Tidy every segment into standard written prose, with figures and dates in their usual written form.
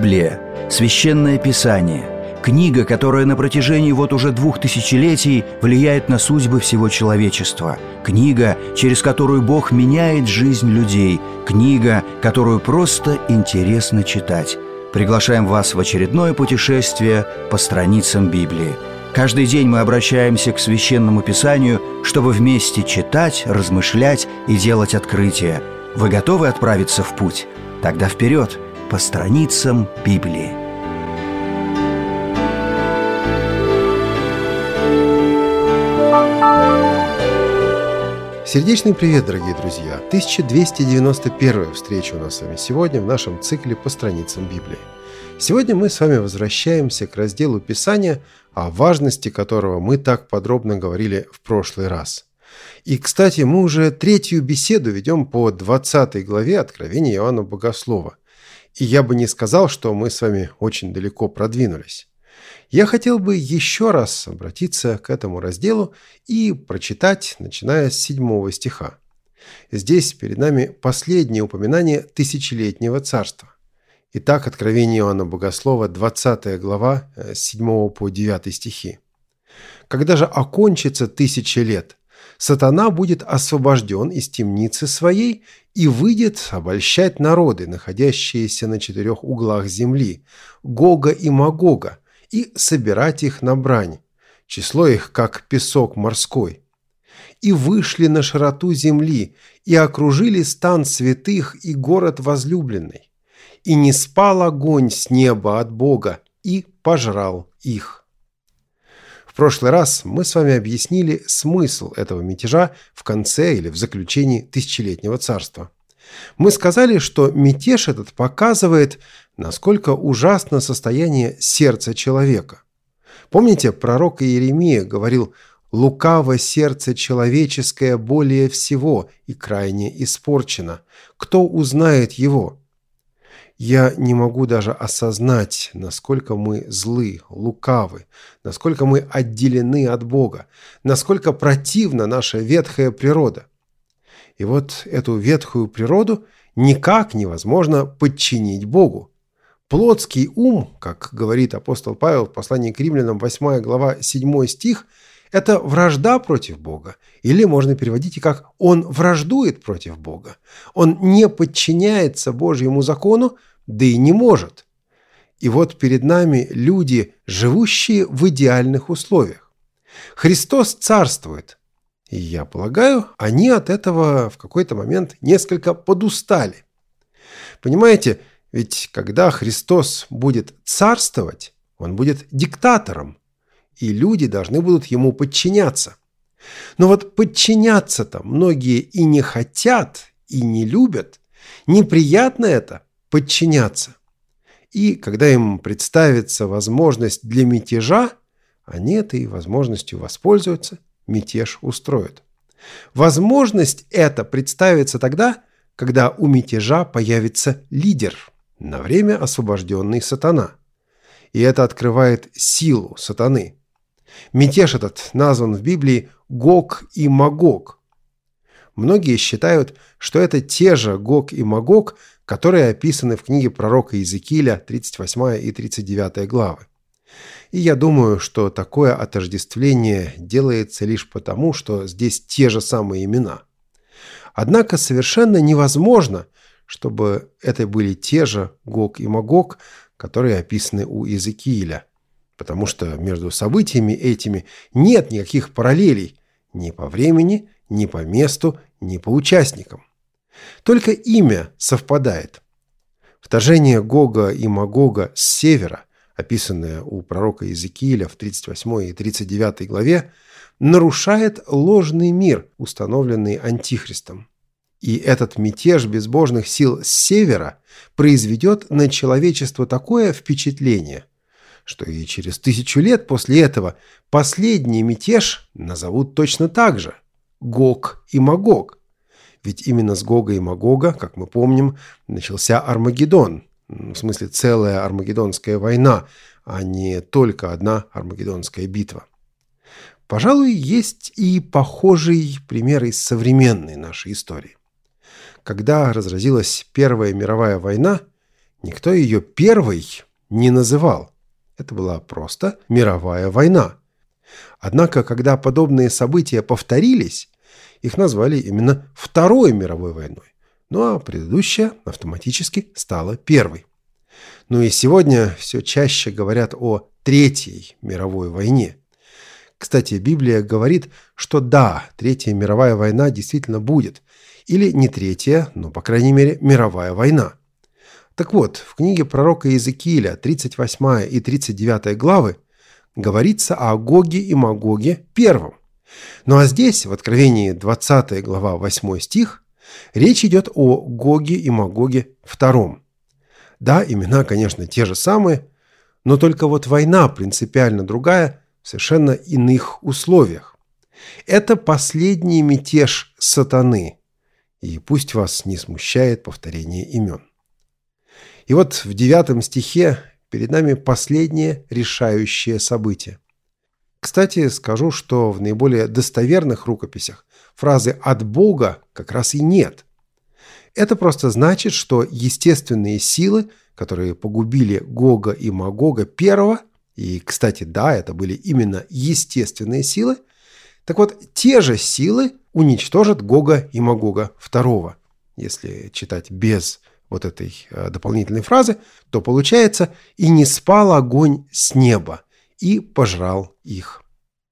Библия – священное писание, книга, которая на протяжении уже 2000 влияет на судьбы всего человечества, книга, через которую Бог меняет жизнь людей, книга, которую просто интересно читать. Приглашаем вас в очередное путешествие по страницам Библии. Каждый день мы обращаемся к Священному Писанию, чтобы вместе читать, размышлять и делать открытия. Вы готовы отправиться в путь? Тогда вперед, по страницам Библии. Сердечный привет, дорогие друзья! 1291 встреча у нас с вами сегодня в нашем цикле по страницам Библии. Сегодня мы с вами возвращаемся к разделу Писания, о важности которого мы так подробно говорили в прошлый раз. И, кстати, мы уже третью беседу ведем по 20 главе Откровения Иоанна Богослова. И я бы не сказал, что мы с вами очень далеко продвинулись. Я хотел бы еще раз обратиться к этому разделу и прочитать, начиная с 7 стиха. Здесь перед нами последнее упоминание тысячелетнего царства. Итак, Откровение Иоанна Богослова, 20 глава, с 7 по 9 стихи. «Когда же окончится 1000 лет, сатана будет освобожден из темницы своей и выйдет обольщать народы, находящиеся на 4 углах земли, Гога и Магога, и собирать их на брань, число их, как песок морской. И вышли на широту земли, и окружили стан святых и город возлюбленный. И не спал огонь с неба от Бога, и пожрал их». В прошлый раз мы с вами объяснили смысл этого мятежа в конце или в заключении тысячелетнего царства. Мы сказали, что мятеж этот показывает, насколько ужасно состояние сердца человека. Помните, пророк Иеремия говорил: «Лукаво сердце человеческое более всего и крайне испорчено. Кто узнает его?» Я не могу даже осознать, насколько мы злы, лукавы, насколько мы отделены от Бога, насколько противна наша ветхая природа. И вот эту ветхую природу никак невозможно подчинить Богу. Плотский ум, как говорит апостол Павел в послании к Римлянам, 8 глава, 7 стих, это вражда против Бога. Или можно переводить и как «он враждует против Бога». Он не подчиняется Божьему закону, да и не может. И вот перед нами люди, живущие в идеальных условиях. Христос царствует. И я полагаю, они от этого в какой-то момент несколько подустали. Понимаете, ведь когда Христос будет царствовать, он будет диктатором, и люди должны будут ему подчиняться. Но вот подчиняться-то многие и не хотят, и не любят. Неприятно это – подчиняться. И когда им представится возможность для мятежа, они этой возможностью воспользуются, мятеж устроят. Возможность эта представится тогда, когда у мятежа появится лидер, на время освобожденный сатана. И это открывает силу сатаны. Мятеж этот назван в Библии Гог и Магог. Многие считают, что это те же Гог и Магог, которые описаны в книге пророка Иезекииля, 38 и 39 главы. И я думаю, что такое отождествление делается лишь потому, что здесь те же самые имена. Однако совершенно невозможно, чтобы это были те же Гог и Магог, которые описаны у Иезекииля, потому что между событиями этими нет никаких параллелей ни по времени, ни по месту, ни по участникам. Только имя совпадает. Вторжение Гога и Магога с севера, описанное у пророка Иезекииля в 38 и 39 главе, нарушает ложный мир, установленный Антихристом. И этот мятеж безбожных сил с севера произведет на человечество такое впечатление, что и через 1000 лет после этого последний мятеж назовут точно так же – Гог и Магог. Ведь именно с Гога и Магога, как мы помним, начался Армагеддон, в смысле целая Армагеддонская война, а не только одна Армагеддонская битва. Пожалуй, есть и похожий пример из современной нашей истории. Когда разразилась Первая мировая война, Никто ее первой не называл. Это была просто мировая война. Однако, когда подобные события повторились, их назвали именно Второй мировой войной. Ну а предыдущая автоматически стала Первой. Ну и сегодня все чаще говорят о Третьей мировой войне. Кстати, Библия говорит, что да, Третья мировая война действительно будет. Или не третья, но, по крайней мере, мировая война. Так вот, в книге пророка Иезекииля, 38 и 39 главы, говорится о Гоге и Магоге первом. Ну а здесь, в Откровении 20 глава 8 стих, речь идет о Гоге и Магоге втором. Да, имена, конечно, те же самые, но только вот война принципиально другая, в совершенно иных условиях. Это последний мятеж сатаны, и пусть вас не смущает повторение имен. И вот в 9 стихе перед нами последнее решающее событие. Кстати, скажу, что в наиболее достоверных рукописях фразы «от Бога» как раз и нет. Это просто значит, что естественные силы, которые погубили Гога и Магога первого, и, кстати, да, это были именно естественные силы, так вот, те же силы уничтожат Гога и Магога второго. Если читать без вот этой дополнительной фразы, то получается «и не спал огонь с неба, и пожрал их».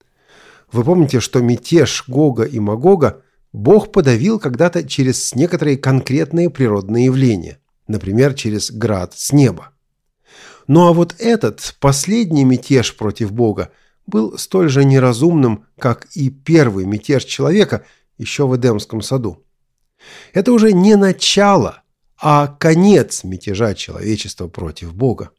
Вы помните, что мятеж Гога и Магога Бог подавил когда-то через некоторые конкретные природные явления, например, через град с неба. Ну а вот этот последний мятеж против Бога был столь же неразумным, как и первый мятеж человека еще в Эдемском саду. Это уже не начало, а конец мятежа человечества против Бога.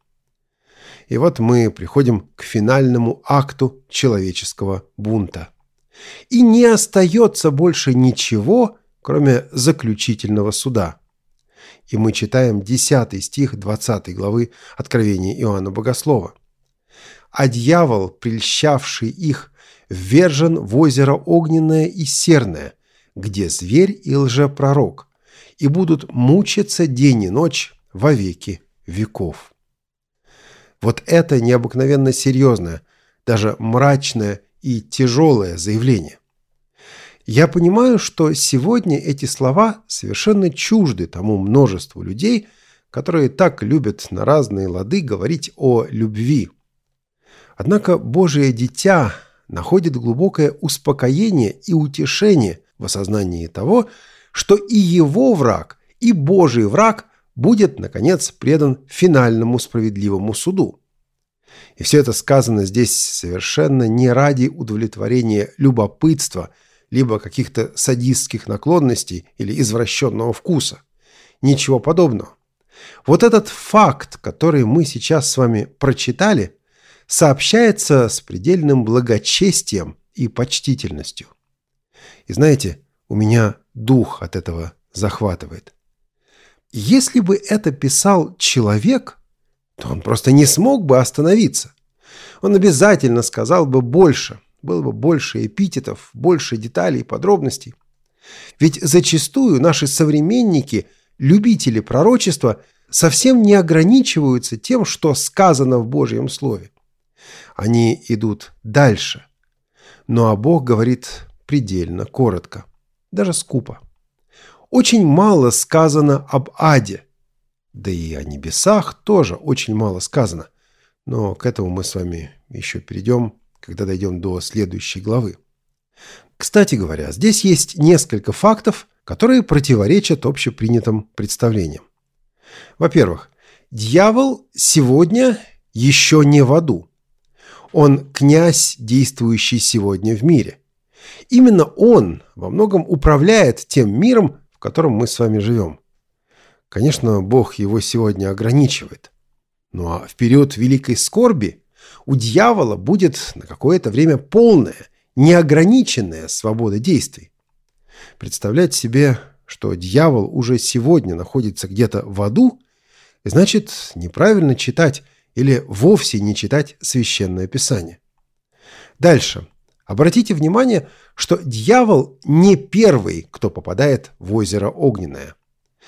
И вот мы приходим к финальному акту человеческого бунта. И не остается больше ничего, кроме заключительного суда. И мы читаем 10 стих 20 главы Откровения Иоанна Богослова. «А дьявол, прельщавший их, ввержен в озеро огненное и серное, где зверь и лжепророк, и будут мучиться день и ночь во веки веков». Вот это необыкновенно серьезное, даже мрачное и тяжелое заявление. Я понимаю, что сегодня эти слова совершенно чужды тому множеству людей, которые так любят на разные лады говорить о любви. Однако Божие дитя находит глубокое успокоение и утешение в осознании того, что и его враг, и Божий враг будет, наконец, предан финальному справедливому суду. И все это сказано здесь совершенно не ради удовлетворения любопытства, либо каких-то садистских наклонностей или извращенного вкуса. Ничего подобного. Вот этот факт, который мы сейчас с вами прочитали, сообщается с предельным благочестием и почтительностью. И знаете, у меня дух от этого захватывает. Если бы это писал человек, то он просто не смог бы остановиться. Он обязательно сказал бы больше, было бы больше эпитетов, больше деталей и подробностей. Ведь зачастую наши современники, любители пророчества, совсем не ограничиваются тем, что сказано в Божьем Слове. Они идут дальше. Ну а Бог говорит предельно коротко, даже скупо. Очень мало сказано об аде. Да и о небесах тоже очень мало сказано. Но к этому мы с вами еще перейдем, когда дойдем до следующей главы. Кстати говоря, здесь есть несколько фактов, которые противоречат общепринятым представлениям. Во-первых, дьявол сегодня еще не в аду. Он князь, действующий сегодня в мире. Именно он во многом управляет тем миром, в котором мы с вами живем. Конечно, Бог его сегодня ограничивает. Ну а в период великой скорби у дьявола будет на какое-то время полная, неограниченная свобода действий. Представлять себе, что дьявол уже сегодня находится где-то в аду, значит неправильно читать или вовсе не читать Священное Писание. Дальше. Обратите внимание, что дьявол не первый, кто попадает в озеро огненное.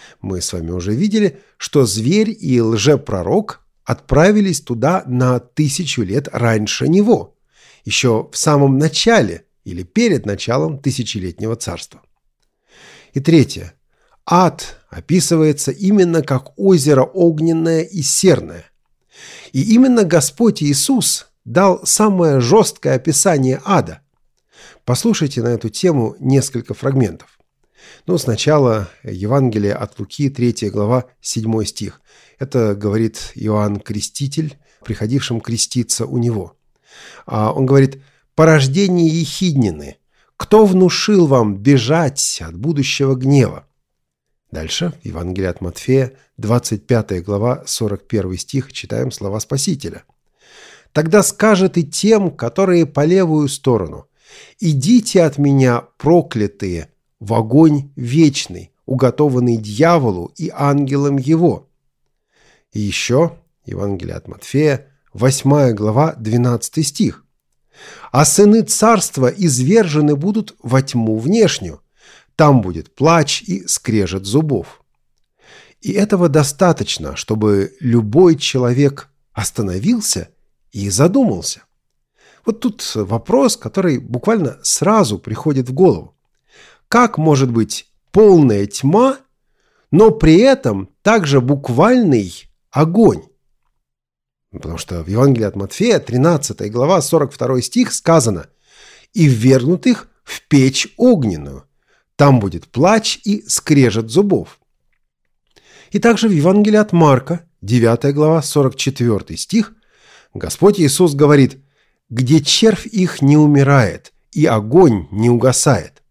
Мы с вами уже видели, что зверь и лжепророк отправились туда на 1000 лет раньше него, еще в самом начале или перед началом тысячелетнего царства. И третье. Ад описывается именно как озеро огненное и серное. И именно Господь Иисус дал самое жесткое описание ада. Послушайте на эту тему несколько фрагментов. Сначала Евангелие от Луки, 3 глава, 7 стих. Это говорит Иоанн Креститель, приходившим креститься у него. Он говорит: «Порождение ехиднины, кто внушил вам бежать от будущего гнева?» Дальше, Евангелие от Матфея, 25 глава, 41 стих, читаем слова Спасителя. «Тогда скажет и тем, которые по левую сторону: идите от меня, проклятые, в огонь вечный, уготованный дьяволу и ангелам его». И еще, Евангелие от Матфея, 8 глава, 12 стих. «А сыны царства извержены будут во тьму внешнюю, там будет плач и скрежет зубов». И этого достаточно, чтобы любой человек остановился и задумался. Вот тут вопрос, который буквально сразу приходит в голову. Как может быть полная тьма, но при этом также буквальный огонь? Потому что в Евангелии от Матфея, 13 глава, 42 стих сказано: «И ввергнут их в печь огненную, там будет плач и скрежет зубов». И также в Евангелии от Марка, 9 глава, 44 стих, Господь Иисус говорит: «Где червь их не умирает, и огонь не угасает».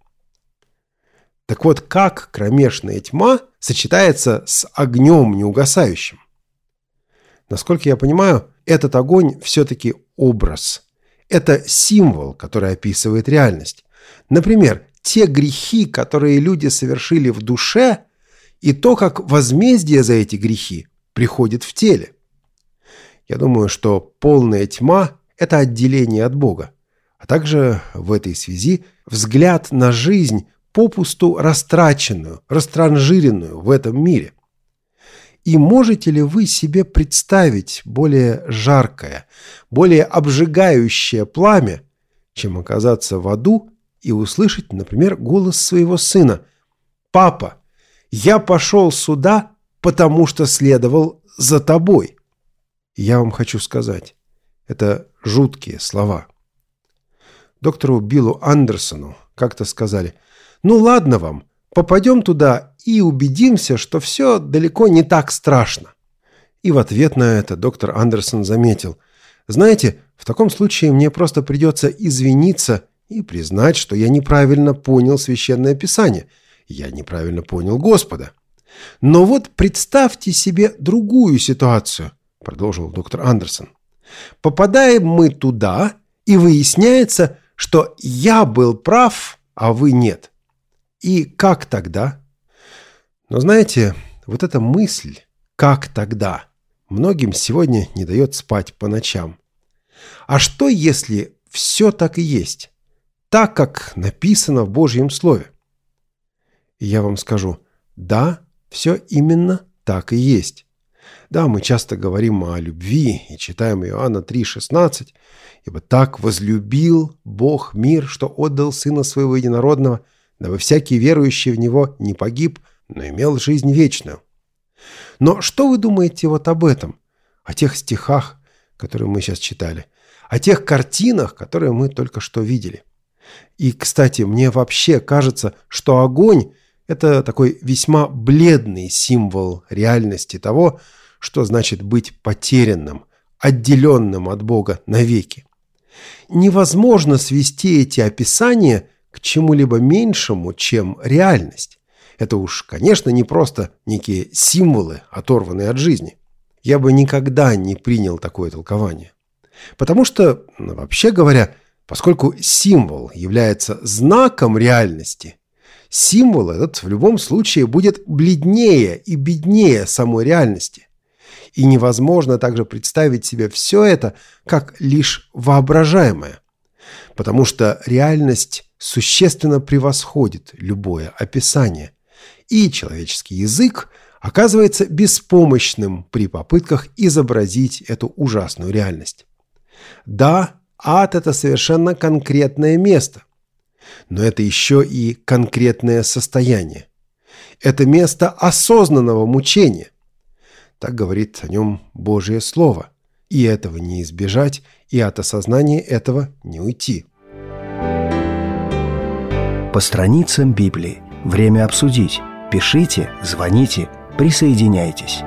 Так вот, как кромешная тьма сочетается с огнем неугасающим? Насколько я понимаю, этот огонь все-таки образ. Это символ, который описывает реальность. Например, те грехи, которые люди совершили в душе, и то, как возмездие за эти грехи приходит в теле. Я думаю, что полная тьма – это отделение от Бога, а также в этой связи взгляд на жизнь, попусту растраченную, растранжиренную в этом мире. И можете ли вы себе представить более жаркое, более обжигающее пламя, чем оказаться в аду и услышать, например, голос своего сына: «Папа, я пошел сюда, потому что следовал за тобой». Я вам хочу сказать, это жуткие слова. Доктору Биллу Андерсону как-то сказали: «Ну ладно вам, попадем туда и убедимся, что все далеко не так страшно». И в ответ на это доктор Андерсон заметил: «Знаете, в таком случае мне просто придется извиниться и признать, что я неправильно понял Священное Писание, я неправильно понял Господа. Но вот представьте себе другую ситуацию», — продолжил доктор Андерсон. «Попадаем мы туда, и выясняется, что я был прав, а вы нет. И как тогда?» Но знаете, вот эта мысль «как тогда» многим сегодня не дает спать по ночам. А что, если все так и есть, так, как написано в Божьем Слове? И я вам скажу: да, все именно так и есть. Да, мы часто говорим о любви и читаем Иоанна 3,16: «Ибо так возлюбил Бог мир, что отдал Сына Своего Единородного, дабы всякий верующий в Него не погиб, но имел жизнь вечную». Но что вы думаете вот об этом? О тех стихах, которые мы сейчас читали? О тех картинах, которые мы только что видели? И, кстати, мне вообще кажется, что огонь – это такой весьма бледный символ реальности того, что значит быть потерянным, отделенным от Бога навеки. Невозможно свести эти описания к чему-либо меньшему, чем реальность. Это уж, конечно, не просто некие символы, оторванные от жизни. Я бы никогда не принял такое толкование. Потому что, вообще говоря, поскольку символ является знаком реальности, символ этот в любом случае будет бледнее и беднее самой реальности. И невозможно также представить себе все это как лишь воображаемое, потому что реальность существенно превосходит любое описание. И человеческий язык оказывается беспомощным при попытках изобразить эту ужасную реальность. Да, ад – это совершенно конкретное место, но это еще и конкретное состояние. Это место осознанного мучения. Так говорит о нем Божье Слово. И этого не избежать, и от осознания этого не уйти. По страницам Библии. Время обсудить. Пишите, звоните, присоединяйтесь.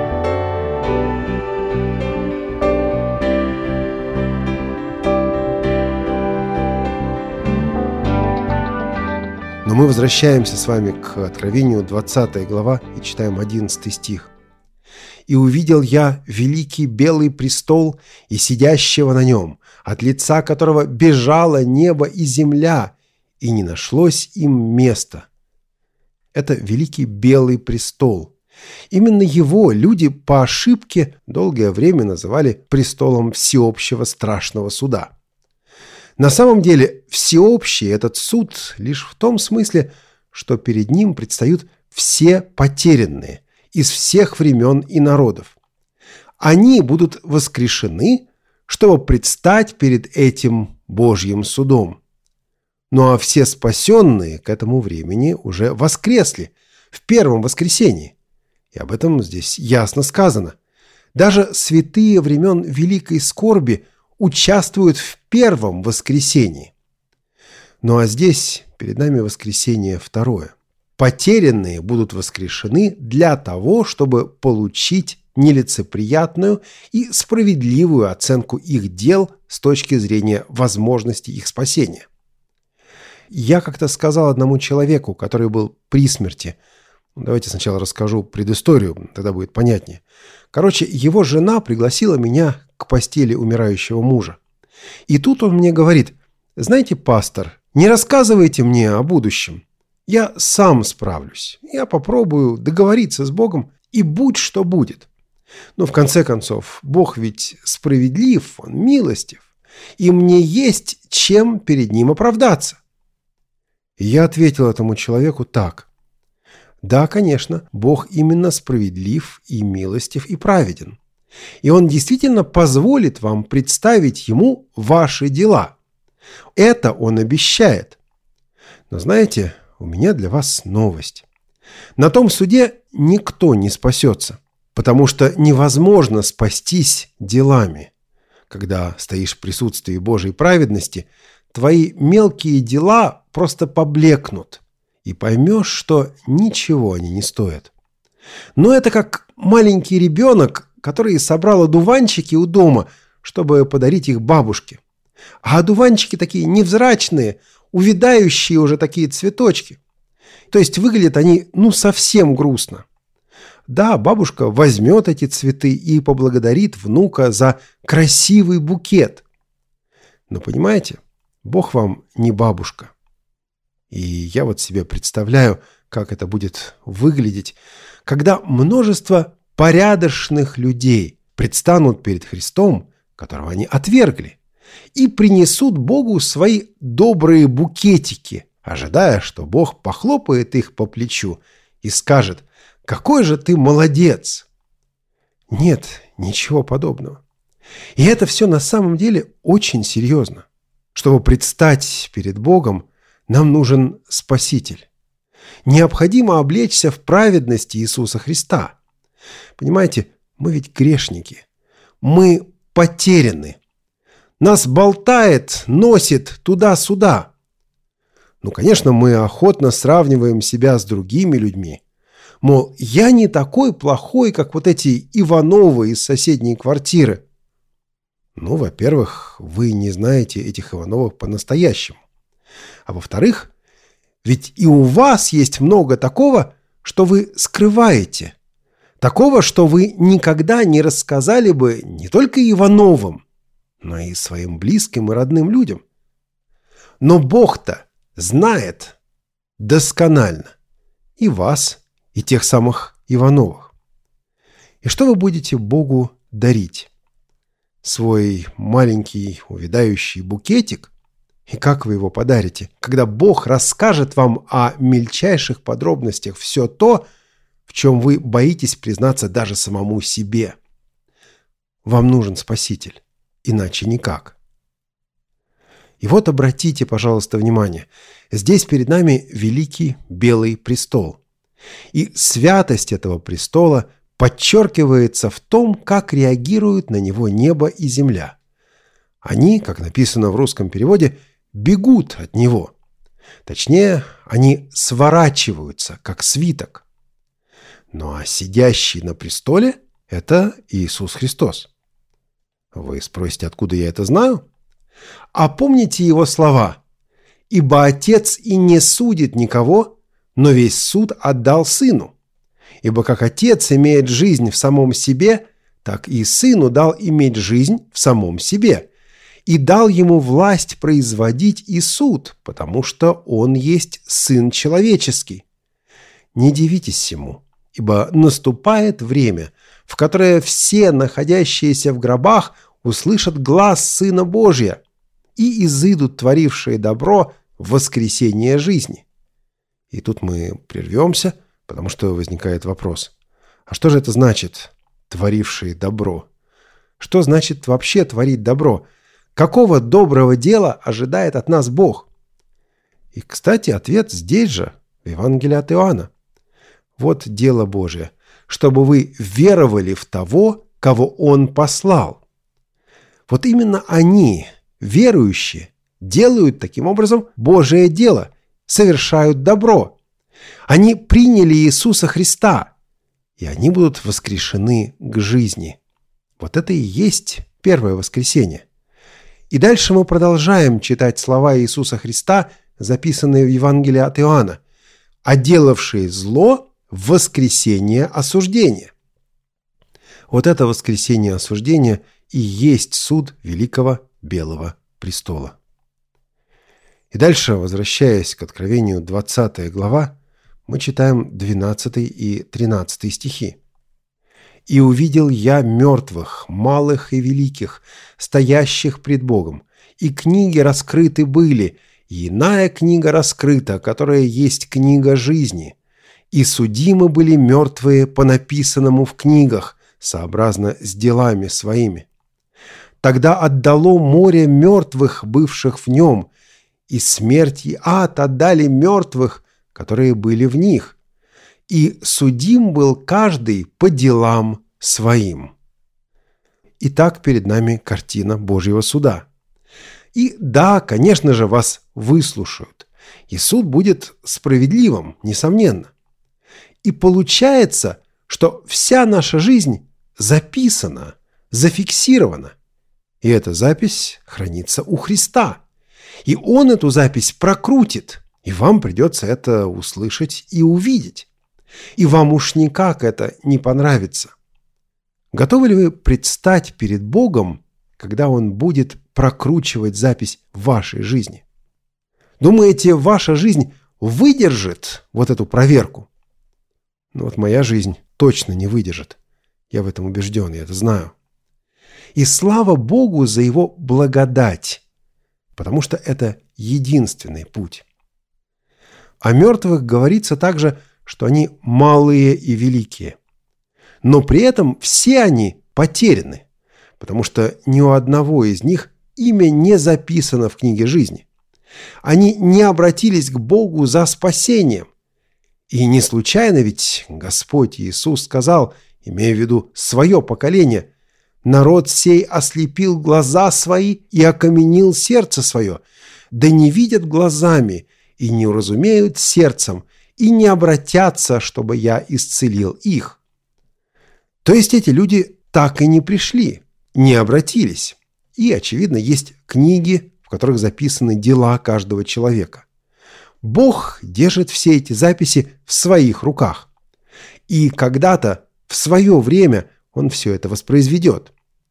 Но мы возвращаемся с вами к Откровению 20 глава и читаем 11 стих. «И увидел я великий белый престол и сидящего на нем, от лица которого бежало небо и земля, и не нашлось им места». Это великий белый престол. Именно его люди по ошибке долгое время называли престолом всеобщего страшного суда. На самом деле всеобщий этот суд лишь в том смысле, что перед ним предстают все потерянные из всех времен и народов. Они будут воскрешены, чтобы предстать перед этим Божьим судом. Ну а все спасенные к этому времени уже воскресли в первом воскресении. И об этом здесь ясно сказано. Даже святые времен Великой Скорби участвуют в первом воскресении. Ну а здесь перед нами воскресение второе. Потерянные будут воскрешены для того, чтобы получить нелицеприятную и справедливую оценку их дел с точки зрения возможности их спасения. Я как-то сказал одному человеку, который был при смерти, давайте сначала расскажу предысторию, тогда будет понятнее. Короче, его жена пригласила меня к постели умирающего мужа. И тут он мне говорит: знаете, пастор, не рассказывайте мне о будущем. Я сам справлюсь. Я попробую договориться с Богом, и будь что будет. Но в конце концов, Бог ведь справедлив, Он милостив, и мне есть чем перед Ним оправдаться. И я ответил этому человеку так: да, конечно, Бог именно справедлив и милостив и праведен. И Он действительно позволит вам представить Ему ваши дела. Это Он обещает. Но знаете, у меня для вас новость. На том суде никто не спасется, потому что невозможно спастись делами. Когда стоишь в присутствии Божьей праведности, твои мелкие дела просто поблекнут, и поймешь, что ничего они не стоят. Но это как маленький ребенок, который собрал одуванчики у дома, чтобы подарить их бабушке. А одуванчики такие невзрачные, увядающие уже такие цветочки. То есть выглядят они совсем грустно. Да, бабушка возьмет эти цветы и поблагодарит внука за красивый букет. Но понимаете, Бог вам не бабушка. И я вот себе представляю, как это будет выглядеть, когда множество порядочных людей предстанут перед Христом, которого они отвергли, и принесут Богу свои добрые букетики, ожидая, что Бог похлопает их по плечу и скажет: «Какой же ты молодец!» Нет, ничего подобного. И это все на самом деле очень серьезно. Чтобы предстать перед Богом, нам нужен Спаситель. Необходимо облечься в праведность Иисуса Христа. Понимаете, мы ведь грешники. Мы потеряны. Нас болтает, носит туда-сюда. Конечно, мы охотно сравниваем себя с другими людьми. Мол, я не такой плохой, как вот эти Ивановы из соседней квартиры. Во-первых, вы не знаете этих Ивановых по-настоящему. А во-вторых, ведь и у вас есть много такого, что вы скрываете. Такого, что вы никогда не рассказали бы не только Ивановым, но и своим близким и родным людям. Но Бог-то знает досконально и вас, и тех самых Ивановых. И что вы будете Богу дарить? Свой маленький увядающий букетик И как вы его подарите, когда Бог расскажет вам о мельчайших подробностях все то, в чем вы боитесь признаться даже самому себе? Вам нужен Спаситель, иначе никак. И вот обратите, пожалуйста, внимание. Здесь перед нами великий белый престол. И святость этого престола подчеркивается в том, как реагируют на него небо и земля. Они, как написано в русском переводе, бегут от него. Точнее, они сворачиваются, как свиток. Ну а сидящий на престоле – это Иисус Христос. Вы спросите, откуда я это знаю? А помните его слова: «Ибо Отец и не судит никого, но весь суд отдал Сыну. Ибо как Отец имеет жизнь в самом себе, так и Сыну дал иметь жизнь в самом себе, и дал ему власть производить и суд, потому что он есть Сын Человеческий. Не дивитесь сему, ибо наступает время, в которое все, находящиеся в гробах, услышат глас Сына Божия, и изыдут творившие добро в воскресение жизни». И тут мы прервемся, потому что возникает вопрос: а что же это значит «творившие добро»? Что значит вообще творить добро? Какого доброго дела ожидает от нас Бог? И, кстати, ответ здесь же, в Евангелии от Иоанна. Вот дело Божие, чтобы вы веровали в того, кого Он послал. Вот именно они, верующие, делают таким образом Божие дело, совершают добро. Они приняли Иисуса Христа, и они будут воскрешены к жизни. Вот это и есть первое воскресение. И дальше мы продолжаем читать слова Иисуса Христа, записанные в Евангелии от Иоанна: «А делавшие зло – воскресение осуждения». Вот это воскресение осуждения и есть суд великого белого престола. И дальше, возвращаясь к Откровению 20 глава, мы читаем 12 и 13 стихи. «И увидел я мертвых, малых и великих, стоящих пред Богом, и книги раскрыты были, и иная книга раскрыта, которая есть книга жизни. И судимы были мертвые по написанному в книгах, сообразно с делами своими. Тогда отдало море мертвых, бывших в нем, и смерть и ад отдали мертвых, которые были в них. И судим был каждый по делам своим». Итак, перед нами картина Божьего суда. И да, конечно же, вас выслушают. И суд будет справедливым, несомненно. И получается, что вся наша жизнь записана, зафиксирована. И эта запись хранится у Христа. И Он эту запись прокрутит, и вам придется это услышать и увидеть. И вам уж никак это не понравится. Готовы ли вы предстать перед Богом, когда Он будет прокручивать запись в вашей жизни? Думаете, ваша жизнь выдержит вот эту проверку? Ну вот моя жизнь точно не выдержит. Я в этом убежден, я это знаю. И слава Богу за Его благодать, потому что это единственный путь. О мертвых говорится также, что они малые и великие. Но при этом все они потеряны, потому что ни у одного из них имя не записано в книге жизни. Они не обратились к Богу за спасением. И не случайно ведь Господь Иисус сказал, имея в виду свое поколение: «Народ сей ослепил глаза свои и окаменил сердце свое, да не видят глазами и не уразумеют сердцем, и не обратятся, чтобы я исцелил их». То есть эти люди так и не пришли, не обратились. И, очевидно, есть книги, в которых записаны дела каждого человека. Бог держит все эти записи в своих руках. И когда-то, в свое время, Он все это воспроизведет.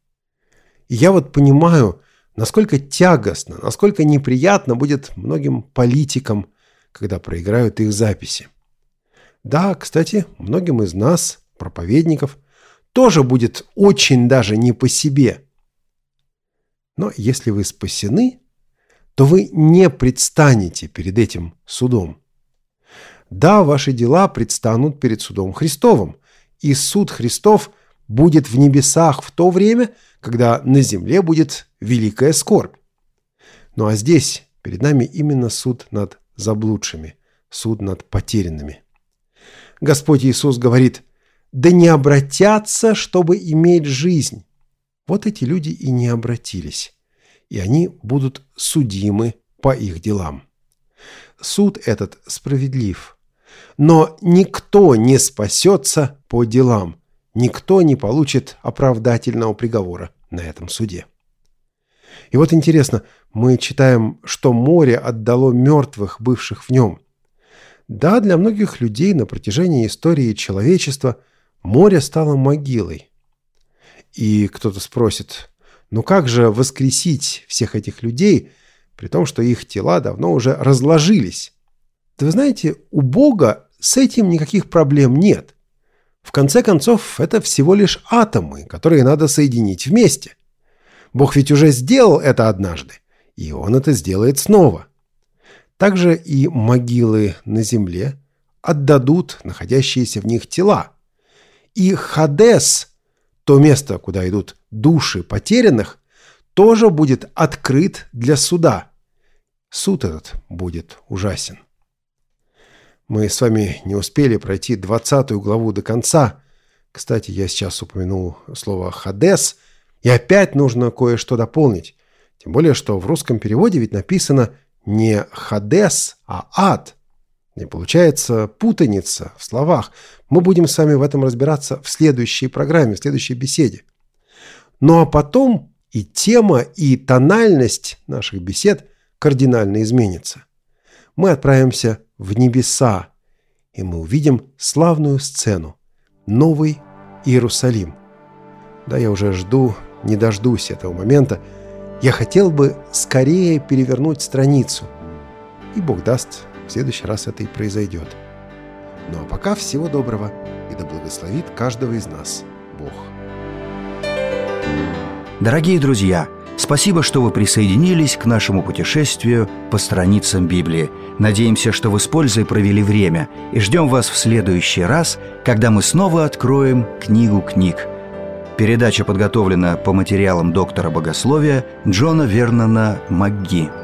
И я вот понимаю, насколько тягостно, насколько неприятно будет многим политикам, когда проиграют их записи. Да, кстати, многим из нас, проповедников, тоже будет очень даже не по себе. Но если вы спасены, то вы не предстанете перед этим судом. Да, ваши дела предстанут перед судом Христовым, и суд Христов будет в небесах в то время, когда на земле будет великая скорбь. Ну а здесь перед нами именно суд над заблудшими, суд над потерянными. Господь Иисус говорит: «Да не обратятся, чтобы иметь жизнь». Вот эти люди и не обратились, и они будут судимы по их делам. Суд этот справедлив, но никто не спасется по делам, никто не получит оправдательного приговора на этом суде. И вот интересно, мы читаем, что море отдало мертвых, бывших в нем. Да, для многих людей на протяжении истории человечества море стало могилой. И кто-то спросит: ну как же воскресить всех этих людей, при том, что их тела давно уже разложились? Да вы знаете, у Бога с этим никаких проблем нет. В конце концов, это всего лишь атомы, которые надо соединить вместе. Бог ведь уже сделал это однажды, и Он это сделает снова. Также и могилы на земле отдадут находящиеся в них тела. И Хадес, то место, куда идут души потерянных, тоже будет открыт для суда. Суд этот будет ужасен. Мы с вами не успели пройти 20 главу до конца. Кстати, я сейчас упомянул слово «Хадес», и опять нужно кое-что дополнить. Тем более, что в русском переводе ведь написано не «Хадес», а «Ад». И получается путаница в словах. Мы будем с вами в этом разбираться в следующей программе, в следующей беседе. Ну а потом и тема, и тональность наших бесед кардинально изменится. Мы отправимся в небеса, и мы увидим славную сцену – Новый Иерусалим. Да, я уже жду, не дождусь этого момента. Я хотел бы скорее перевернуть страницу. И Бог даст, в следующий раз это и произойдет. Ну а пока всего доброго, и да благословит каждого из нас Бог. Дорогие друзья, спасибо, что вы присоединились к нашему путешествию по страницам Библии. Надеемся, что вы с пользой провели время, и ждем вас в следующий раз, когда мы снова откроем книгу книг. Передача подготовлена по материалам доктора богословия Джона Вернона МакГи.